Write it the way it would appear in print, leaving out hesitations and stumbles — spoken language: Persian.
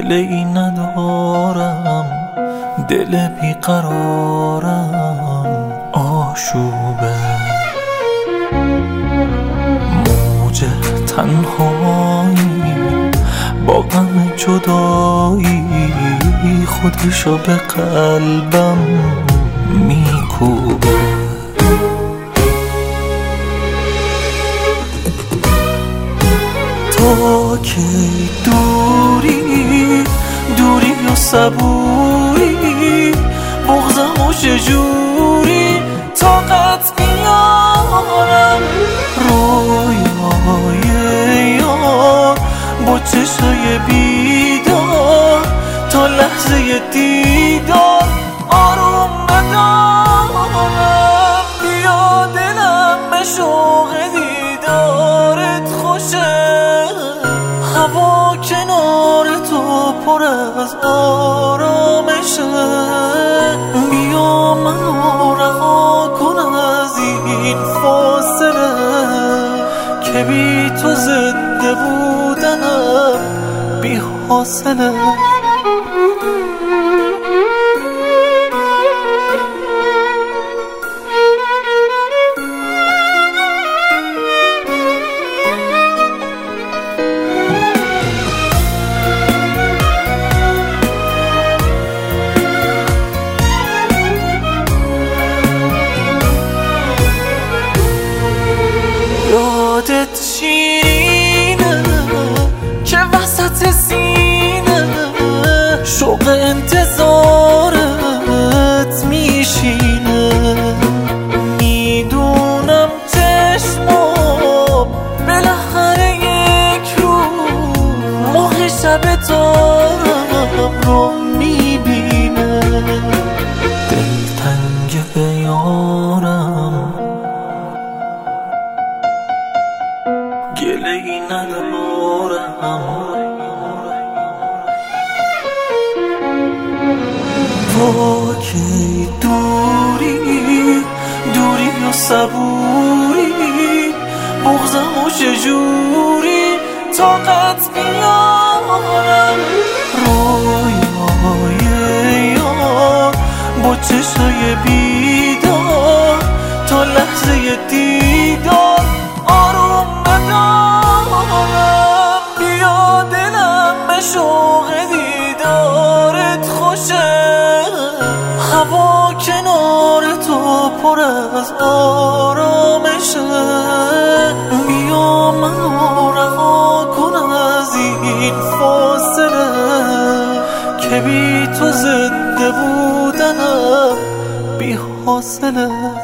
گله ای ندارم، دل بیقرارم آشوبه، موج تنهایی با غم جدایی خودشو به قلبم میکوبه. تا کی دوری و صبوری، بغضم و چجوری طاقت بیارم، رویای یار با چشای بیدار تا لحظه دیدار آروم ندارم. بیا دلم به شوق دیدارت خوشه، هوا کنار تو پر از آرامشه. بیا منو رها کن از این فاصله که بی تو زنده بودنم بی حاصله. یادت شیرینه که وسط سینه شوق انتظارت میشینه. میدونم چشمام بالاخره یک رو ماه شب تارم رو میبینه. دلتنگ یارم گله ای ندارم، با کی دوری و صبوری، بغضم و چجوری طاقت بیارم، رویای یار با چشای بیدار تا لحظه دیدار آروم ندارم. بیا دلم به شوق دیدارت خوشه، هوا کنار تو پر از آرامشه. بیا منو رها کن از این فاصله که بی تو زنده بودنم بی حاصله.